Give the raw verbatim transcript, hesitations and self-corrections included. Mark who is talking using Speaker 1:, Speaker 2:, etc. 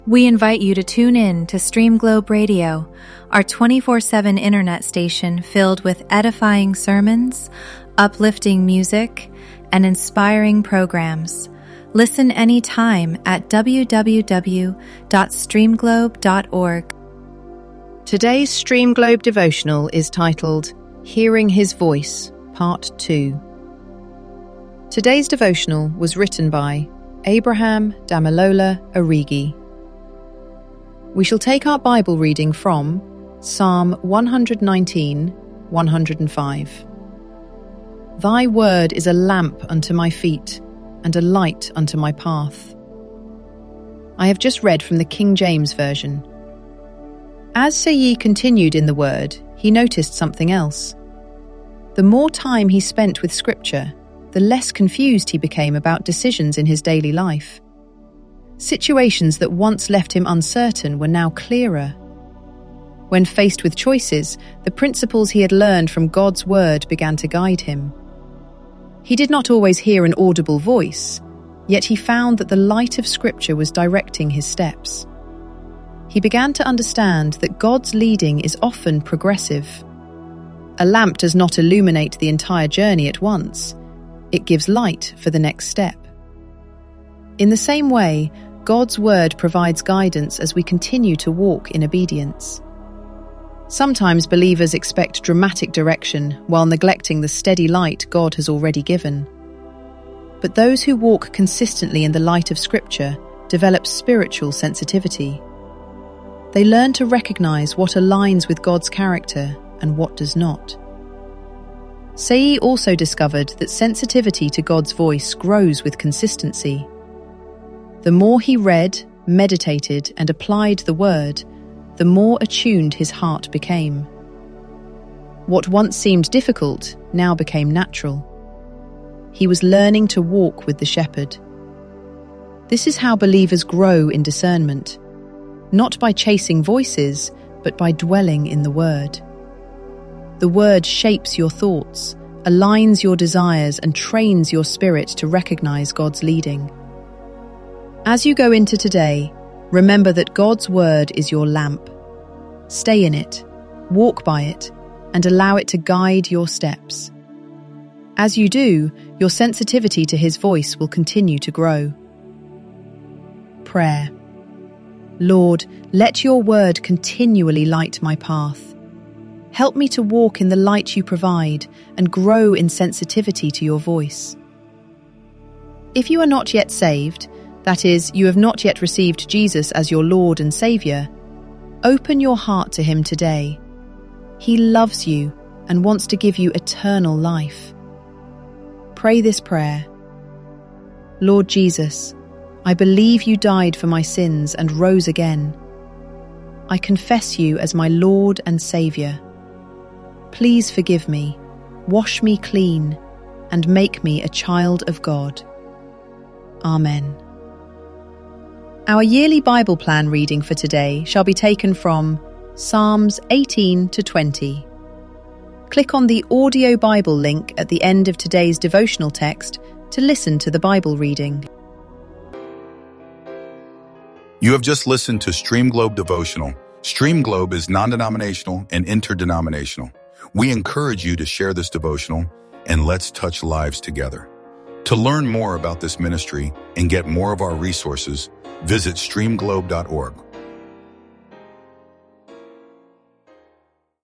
Speaker 1: We invite you to tune in to Stream Globe Radio, our twenty-four seven internet station filled with edifying sermons, uplifting music, and inspiring programs. Listen anytime at w w w dot streamglobe dot org.
Speaker 2: Today's Stream Globe devotional is titled Hearing His Voice, Part two. Today's devotional was written by Abraham Damilola Origi. We shall take our Bible reading from Psalm one nineteen, one oh five. Thy word is a lamp unto my feet, and a light unto my path. I have just read from the King James Version. As Sayi continued in the word, he noticed something else. The more time he spent with Scripture, the less confused he became about decisions in his daily life. Situations that once left him uncertain were now clearer. When faced with choices, the principles he had learned from God's word began to guide him. He did not always hear an audible voice, yet he found that the light of Scripture was directing his steps. He began to understand that God's leading is often progressive. A lamp does not illuminate the entire journey at once. It gives light for the next step. In the same way, God's word provides guidance as we continue to walk in obedience. Sometimes believers expect dramatic direction while neglecting the steady light God has already given. But those who walk consistently in the light of Scripture develop spiritual sensitivity. They learn to recognize what aligns with God's character and what does not. Sayi also discovered that sensitivity to God's voice grows with consistency. The more he read, meditated, and applied the word, the more attuned his heart became. What once seemed difficult now became natural. He was learning to walk with the shepherd. This is how believers grow in discernment, not by chasing voices, but by dwelling in the word. The word shapes your thoughts, aligns your desires, and trains your spirit to recognize God's leading. As you go into today, remember that God's word is your lamp. Stay in it, walk by it, and allow it to guide your steps. As you do, your sensitivity to his voice will continue to grow. Prayer. Lord, let your word continually light my path. Help me to walk in the light you provide and grow in sensitivity to your voice. If you are not yet saved, that is, you have not yet received Jesus as your Lord and Saviour, open your heart to him today. He loves you and wants to give you eternal life. Pray this prayer. Lord Jesus, I believe you died for my sins and rose again. I confess you as my Lord and Saviour. Please forgive me, wash me clean, and make me a child of God. Amen. Our yearly Bible plan reading for today shall be taken from Psalms eighteen to twenty. Click on the audio Bible link at the end of today's devotional text to listen to the Bible reading.
Speaker 3: You have just listened to Stream Globe Devotional. Stream Globe is non-denominational and interdenominational. We encourage you to share this devotional and let's touch lives together. To learn more about this ministry and get more of our resources, visit stream globe dot org.